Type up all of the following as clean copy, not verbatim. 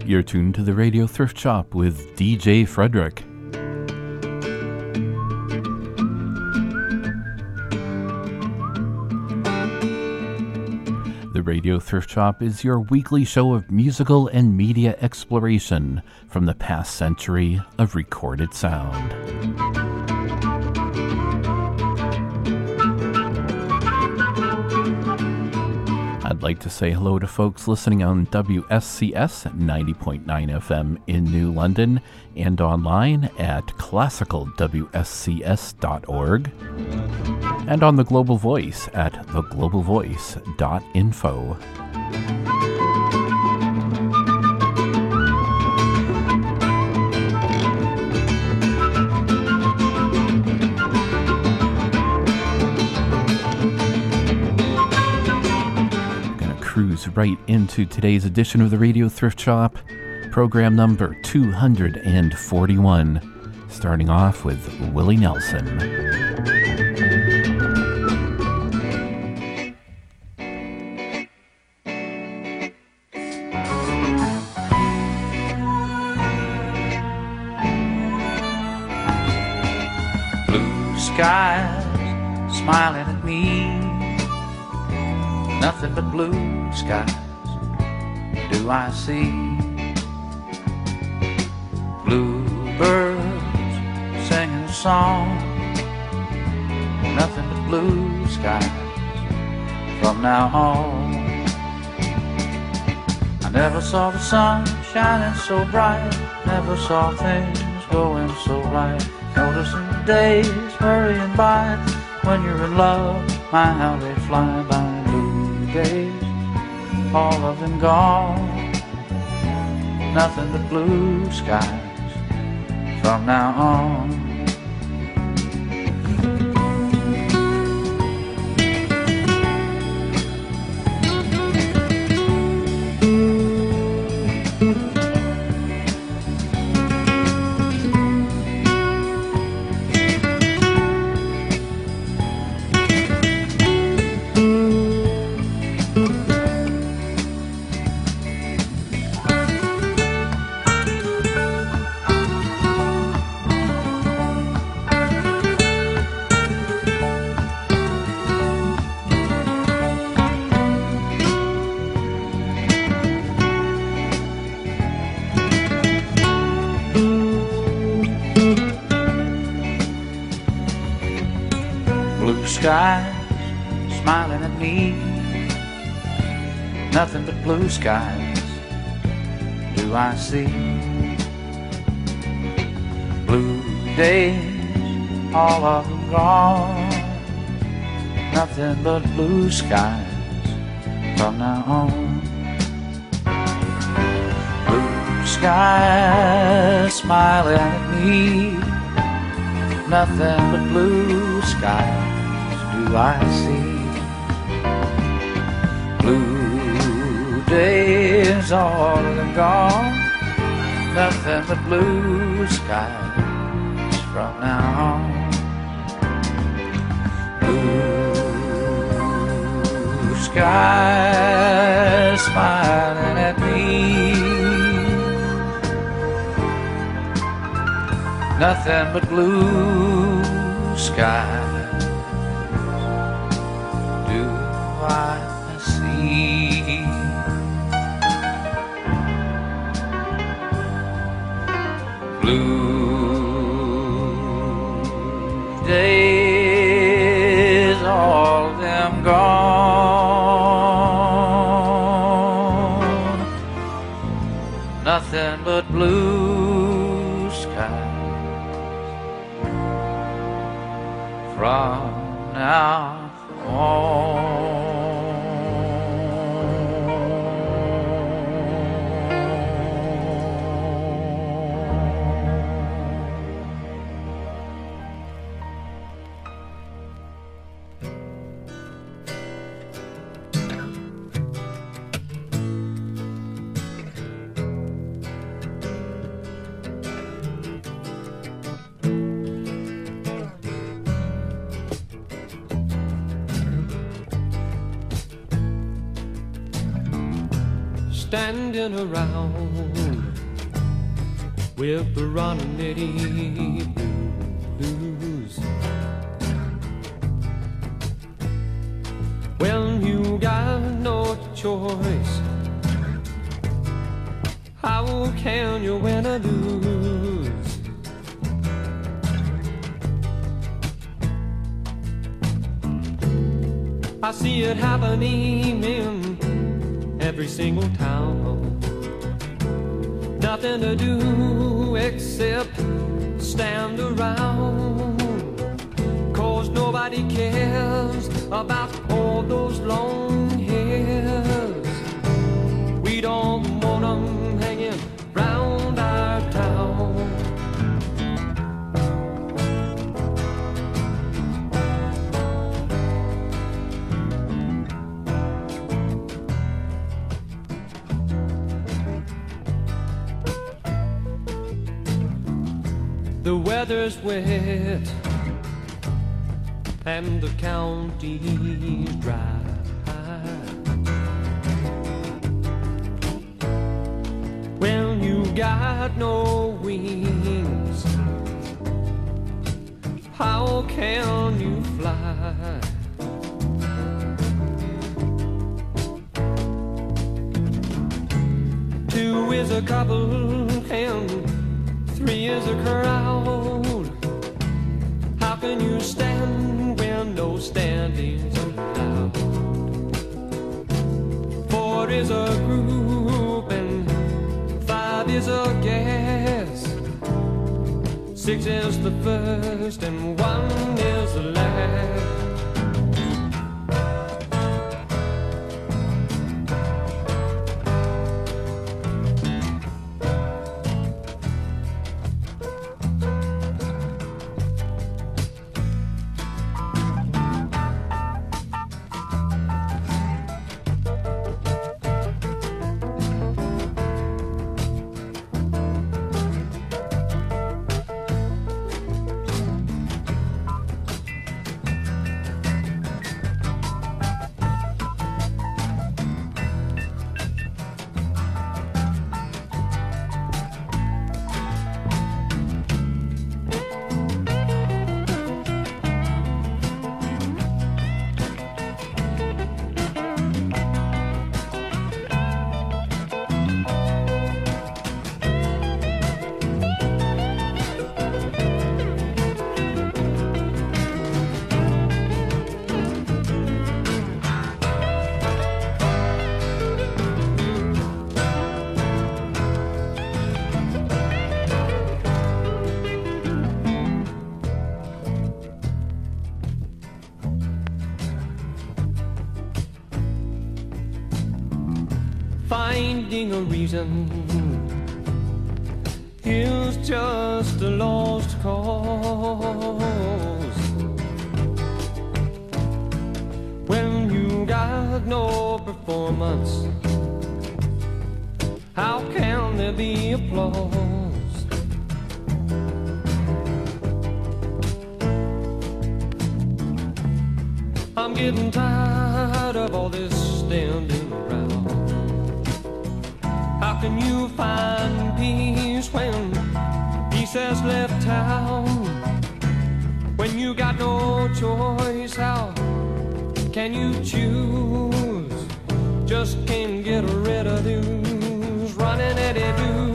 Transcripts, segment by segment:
You're tuned to the Radio Thrift Shop with DJ Frederick. The Radio Thrift Shop is your weekly show of musical and media exploration from the past century of recorded sound. I'd like to say hello to folks listening on WSCS 90.9 FM in New London and online at classicalwscs.org and on the Global Voice at theglobalvoice.info. Cruise right into today's edition of the Radio Thrift Shop, program number 241, starting off with Willie Nelson. Blue skies smiling at me, nothing but blue skies do I see. Bluebirds singing a song, nothing but blue skies from now on. I never saw the sun shining so bright, never saw things going so right. Noticing the days hurrying by, when you're in love, my how they fly by. Days, all of them gone, nothing but blue skies from now on. Skies smiling at me, nothing but blue skies do I see. Blue days, all of them gone, nothing but blue skies from now on. Blue skies smiling at me, nothing but blue skies do I see. Blue days, all of them gone, nothing but blue skies from now on. Blue skies smiling at me, nothing but blue skies I see. Blue days, all of them gone, nothing but blue skies from now on. Standing around with the Ronnetti blues. When you got no choice, how can you win or lose? I see it happening in every single town. Nothing to do except stand around, 'cause nobody cares about all those long hairs. We don't want them hanging round our town. The weather's wet and the county's dry. When you got no wings, how can you fly? Two is a couple and three is a crowd. How can you stand when no standing's allowed? Four is a group and five is a guess. Six is the first and one is the last. Finding a reason is just a lost cause. When you got no performance, how can there be applause? I'm getting tired of all this standing around. How can you find peace when peace has left town? When you got no choice, how can you choose? Just can't get rid of these running Eddie blues.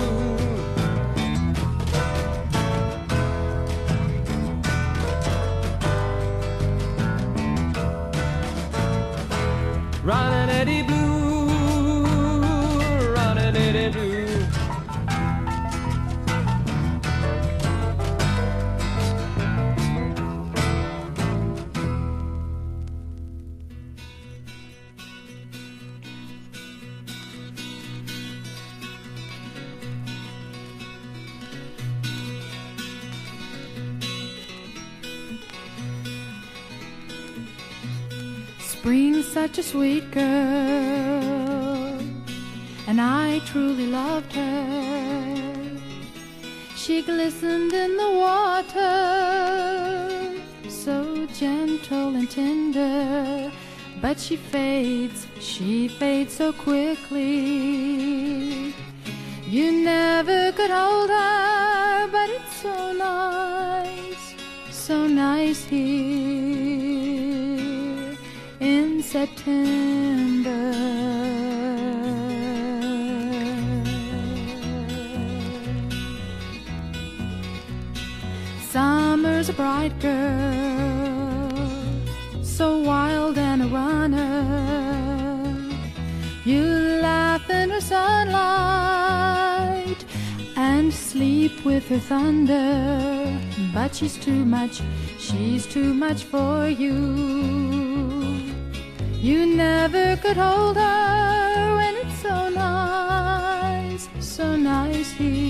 Running Eddie blue, running Eddie blue. Spring's such a sweet girl, and I truly loved her. She glistened in the water, so gentle and tender, but she fades so quickly. You never could hold her, but it's so nice here in September. Summer's a bright girl, so wild and a runner. You laugh in her sunlight and sleep with her thunder. But she's too much for you. You never could hold her when it's so nice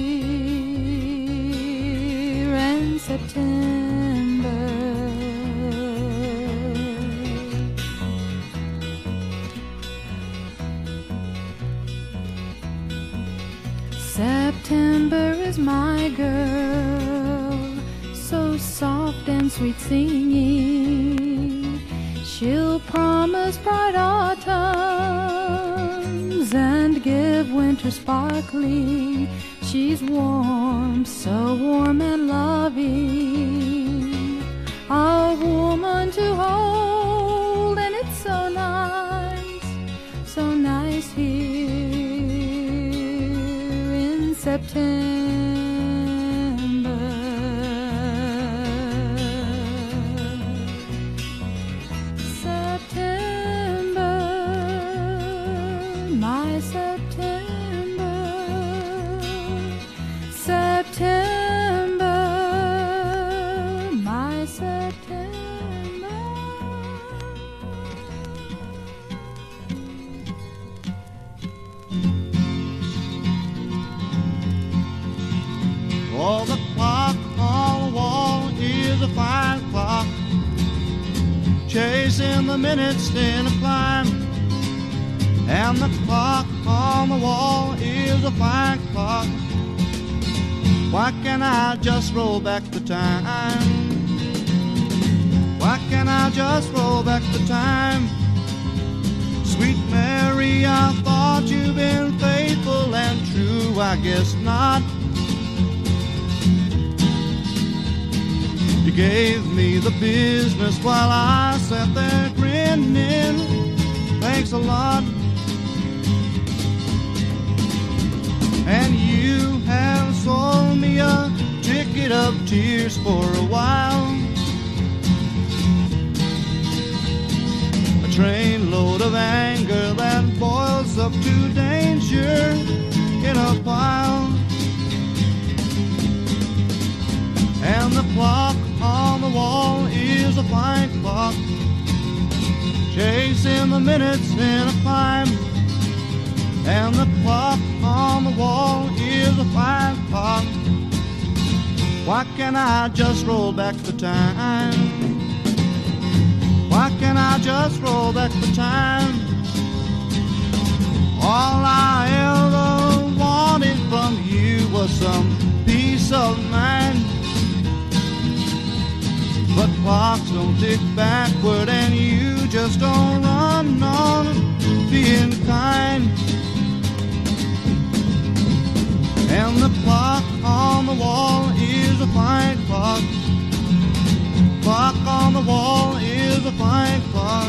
here in September. September is my girl, so soft and sweet singing. She'll promise bright autumns and give winter sparkling. She's warm, so warm and loving, a woman to hold, and it's so nice here in September. September, my September, September, my September. Oh, the clock on the wall is a fine clock, chasing the minutes in a climb. And the clock on the wall is a fine clock. Why can't I just roll back the time? Why can't I just roll back the time? Sweet Mary, I thought you'd been faithful and true. I guess not. You gave me the business while I sat there grinning. Thanks a lot. And you have sold me a ticket of tears for a while. A trainload of anger that boils up to danger in a pile. And the clock on the wall is a fine clock, chasing the minutes in a climb. And the clock on the wall is a fine clock. Why can't I just roll back the time? Why can't I just roll back the time? All I ever wanted from you was some peace of mind. But clocks don't tick backward, and you just don't run on being kind. And the clock on the wall is a fine clock. Clock on the wall is a fine clock.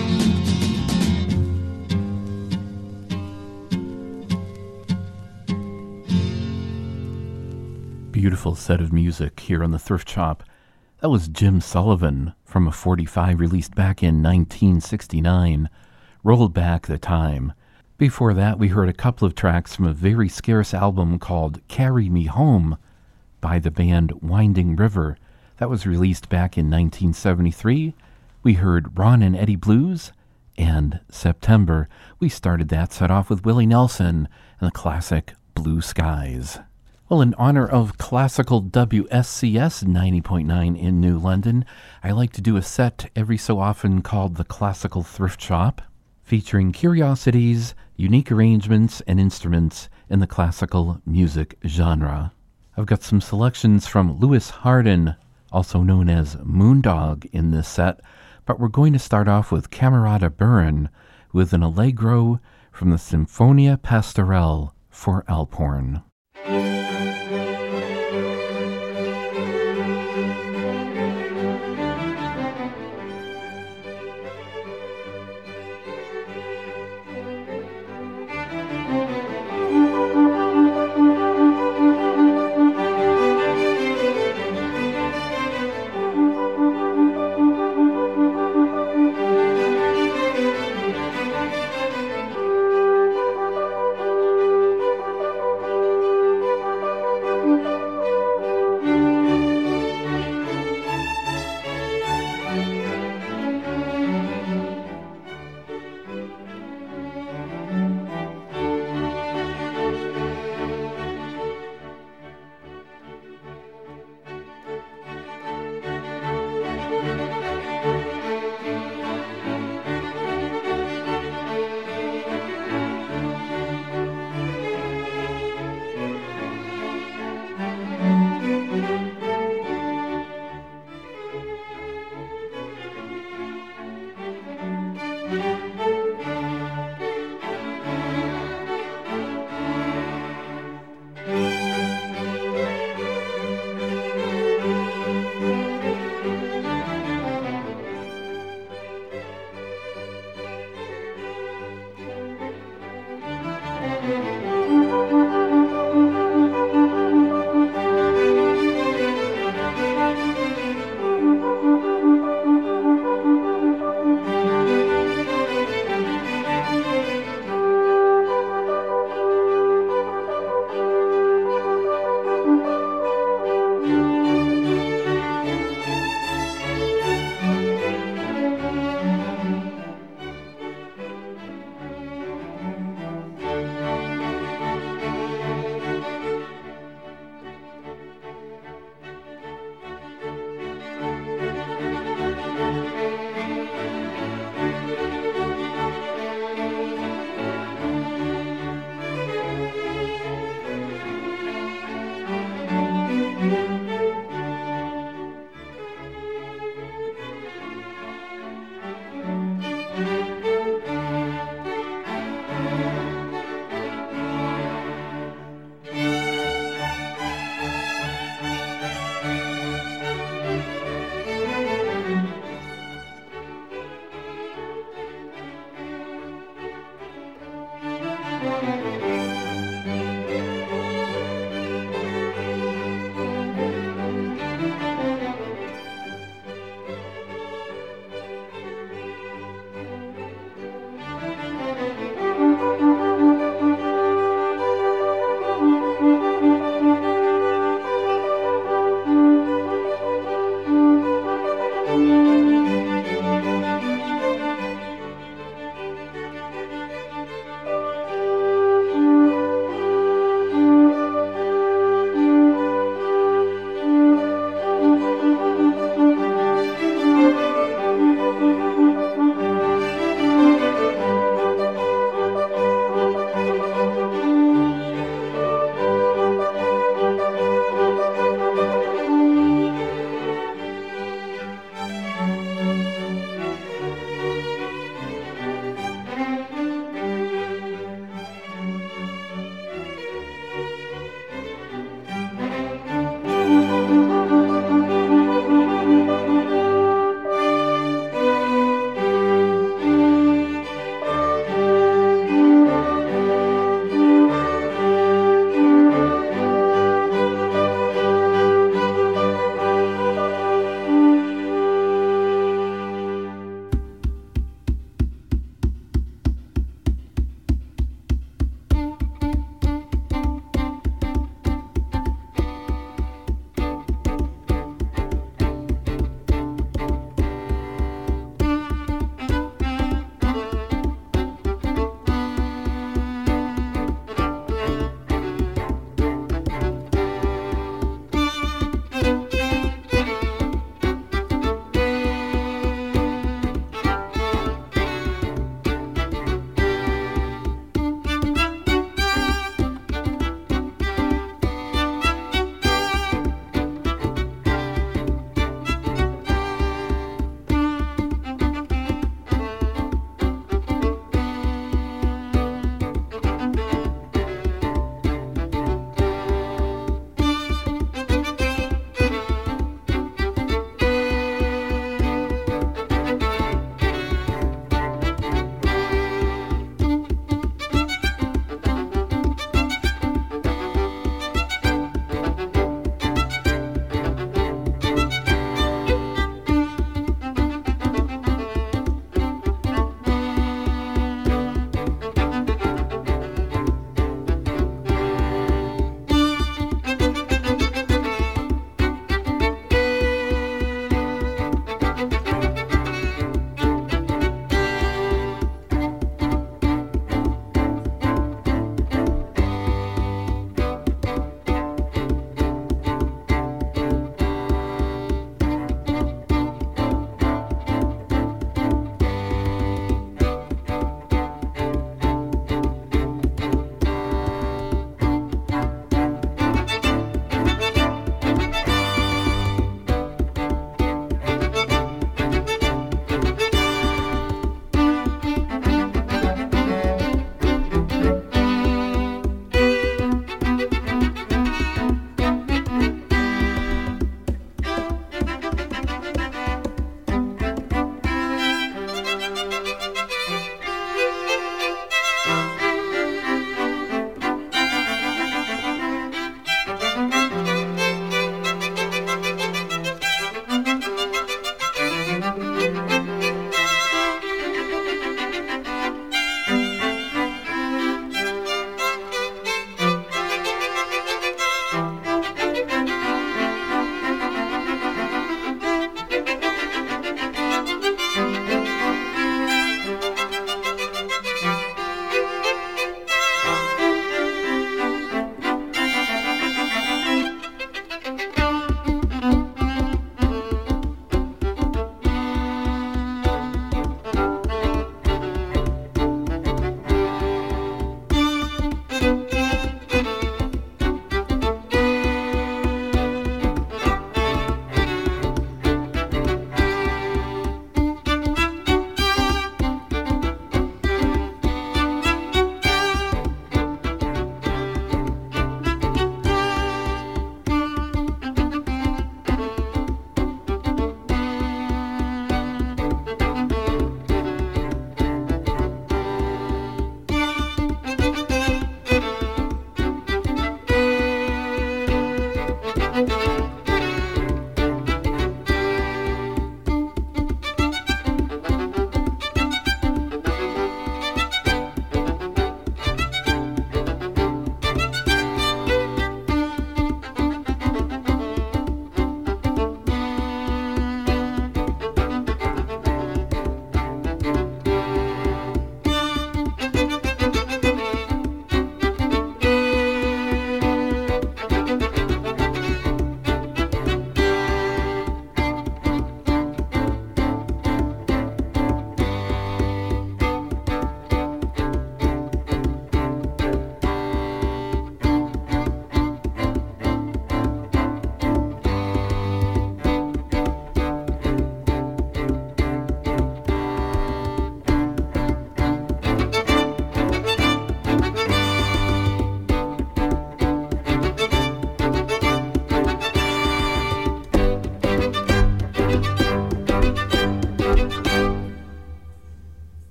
Beautiful set of music here on the Thrift Shop. That was Jim Sullivan from a 45 released back in 1969, Rolled Back the Time. Before that, we heard a couple of tracks from a very scarce album called Carry Me Home by the band Winding River. That was released back in 1973. We heard Ron and Eddie Blues and September. We started that set off with Willie Nelson and the classic Blue Skies. Well, in honor of classical WSCS 90.9 in New London, I like to do a set every so often called the Classical Thrift Shop, featuring curiosities, unique arrangements, and instruments in the classical music genre. I've got some selections from Louis Hardin, also known as Moondog, in this set, but we're going to start off with Camerata Burren with an Allegro from the Sinfonia Pastorelle for Alphorn.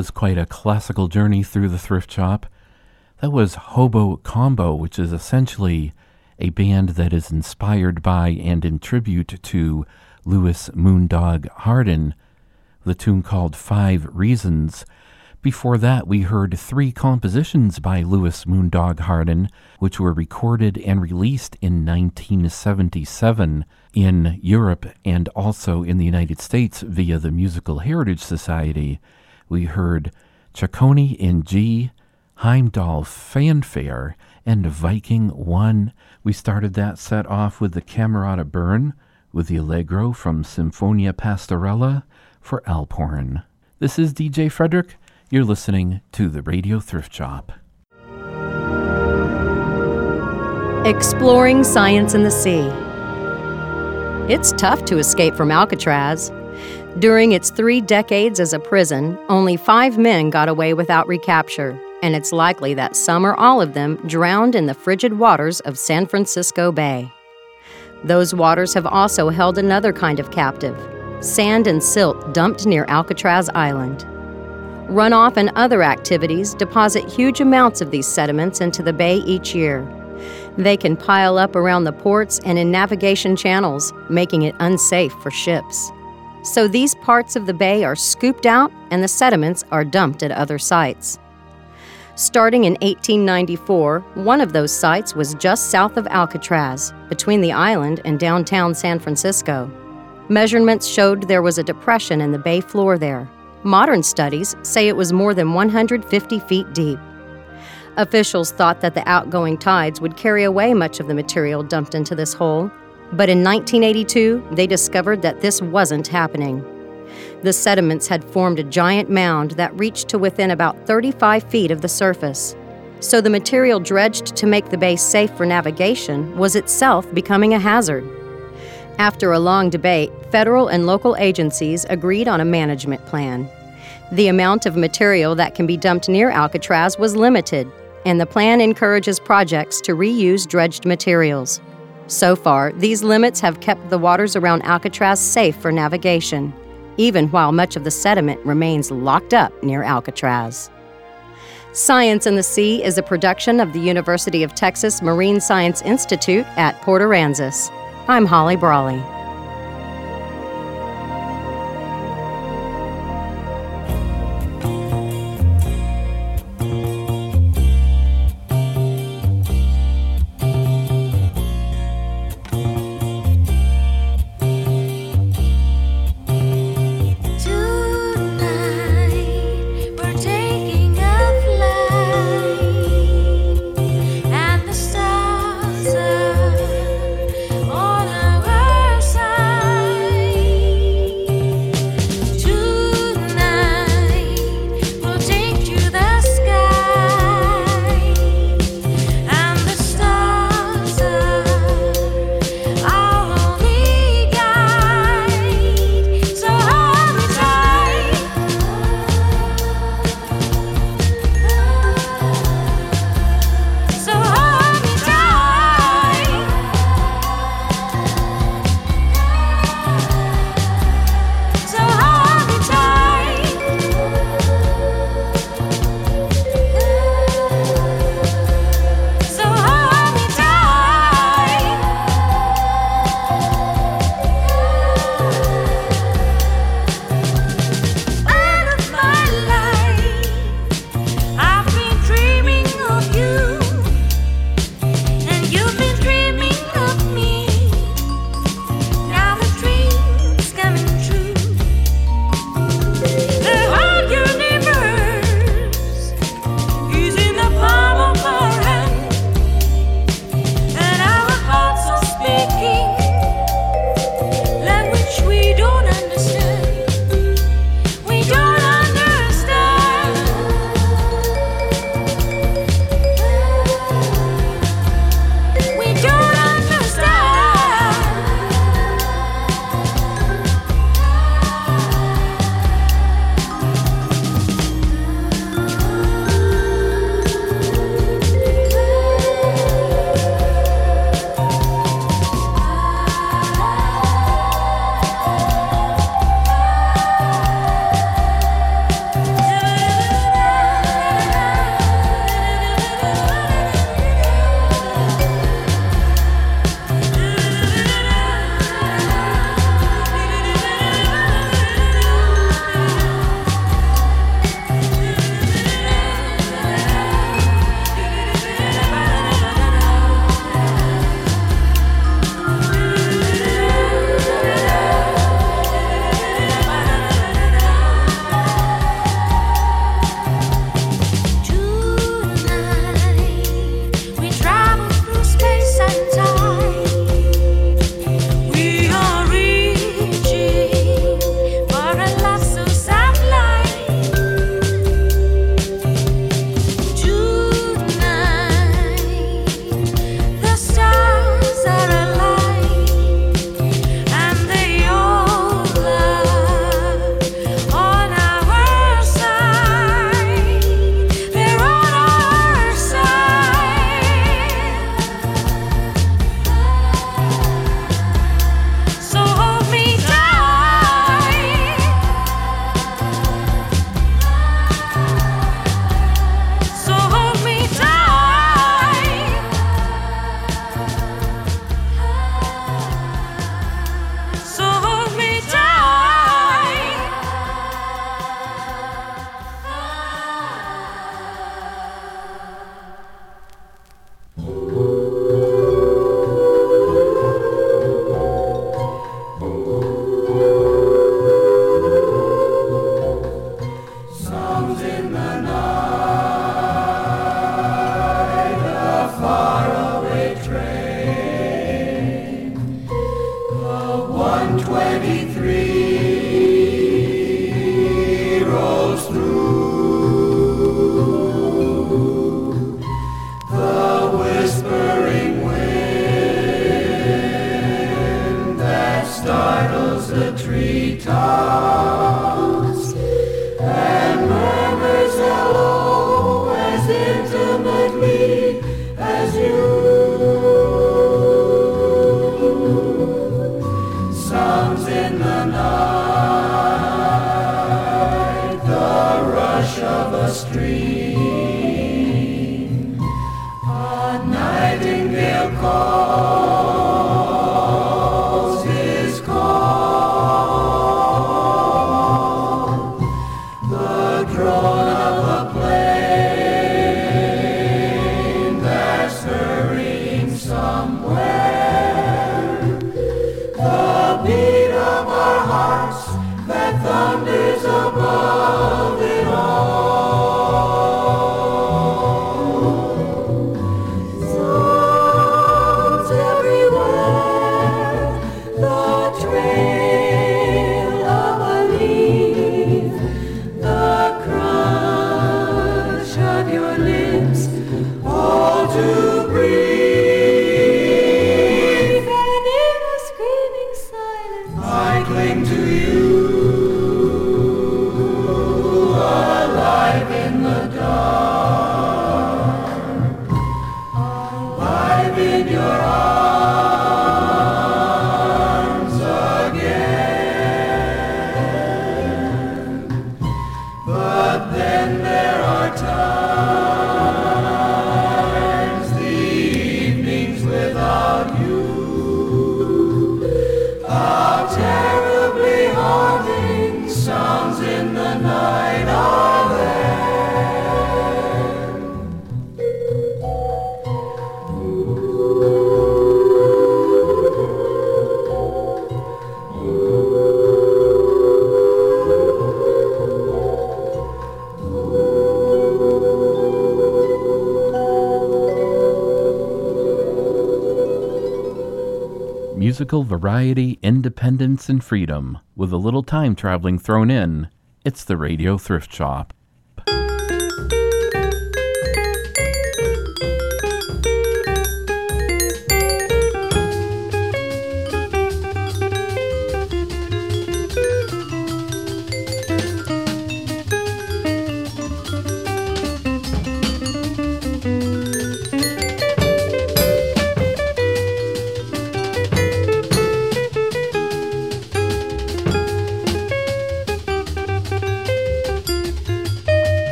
was quite a classical journey through the thrift shop. That was Hobo Combo, which is essentially a band that is inspired by and in tribute to Louis Moondog Hardin, the tune called 5 Reasons. Before that, we heard 3 compositions by Louis Moondog Hardin, which were recorded and released in 1977 in Europe and also in the United States via the Musical Heritage Society. We heard Ciccone in G, Heimdall Fanfare, and Viking 1. We started that set off with the Camerata Burn, with the Allegro from Sinfonia Pastorella for Alphorn. This is DJ Frederick. You're listening to the Radio Thrift Shop. Exploring science in the sea. It's tough to escape from Alcatraz. During its 3 decades as a prison, only 5 men got away without recapture, and it's likely that some or all of them drowned in the frigid waters of San Francisco Bay. Those waters have also held another kind of captive, sand and silt dumped near Alcatraz Island. Runoff and other activities deposit huge amounts of these sediments into the bay each year. They can pile up around the ports and in navigation channels, making it unsafe for ships. So these parts of the bay are scooped out and the sediments are dumped at other sites. Starting in 1894, one of those sites was just south of Alcatraz, between the island and downtown San Francisco. Measurements showed there was a depression in the bay floor there. Modern studies say it was more than 150 feet deep. Officials thought that the outgoing tides would carry away much of the material dumped into this hole, but in 1982, they discovered that this wasn't happening. The sediments had formed a giant mound that reached to within about 35 feet of the surface. So the material dredged to make the bay safe for navigation was itself becoming a hazard. After a long debate, federal and local agencies agreed on a management plan. The amount of material that can be dumped near Alcatraz was limited, and the plan encourages projects to reuse dredged materials. So far, these limits have kept the waters around Alcatraz safe for navigation, even while much of the sediment remains locked up near Alcatraz. Science in the Sea is a production of the University of Texas Marine Science Institute at Port Aransas. I'm Holly Brawley. On our free rolls through the whispering wind that startles the treetops and murmurs hello as intimately as you. Sounds in the night, the rush of a stream, a nightingale calls his call, the drone of a plane that's hurrying somewhere, the beat of our hearts that thunders above it all. Sounds everywhere, the trail of a leaf, the crunch of your lips, all to breathe. And in a screaming silence, I cling to you, alive in the dark, alive in your arms again. But then there are times, the evenings without you, how terribly haunting sounds in the night are there. Musical variety, independence, and freedom, with a little time traveling thrown in. It's the Radio Thrift Shop.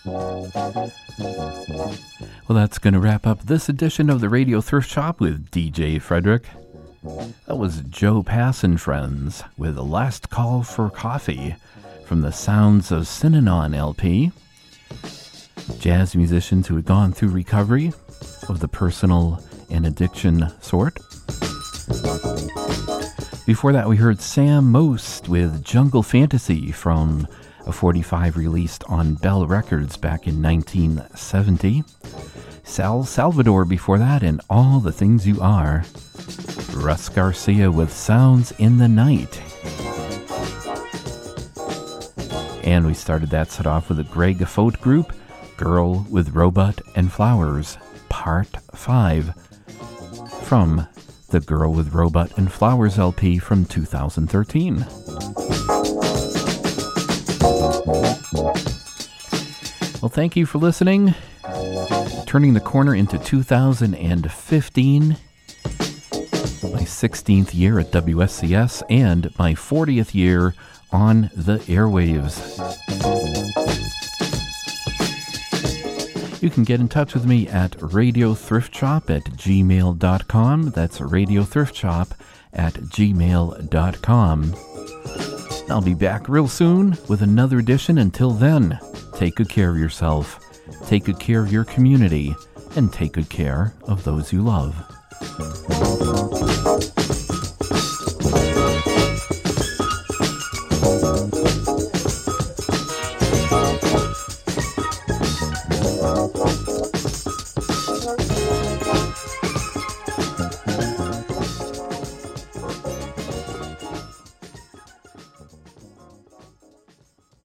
Well, that's going to wrap up this edition of the Radio Thrift Shop with DJ Frederick. That was Joe Pass and Friends with The Last Call for Coffee from the Sounds of Synanon LP. Jazz musicians who had gone through recovery of the personal and addiction sort. Before that, we heard Sam Most with Jungle Fantasy from a 45 released on Bell Records back in 1970. Sal Salvador before that, and All the Things You Are. Russ Garcia with Sounds in the Night. And we started that set off with the Greg Fote Group, Girl with Robot and Flowers, Part 5, from the Girl with Robot and Flowers LP from 2013. Well, thank you for listening. Turning the corner into 2015, my 16th year at WSCS and my 40th year on the airwaves. You can get in touch with me at radiothriftshop@gmail.com. That's radiothriftshop@gmail.com. I'll be back real soon with another edition. Until then, take good care of yourself, take good care of your community, and take good care of those you love.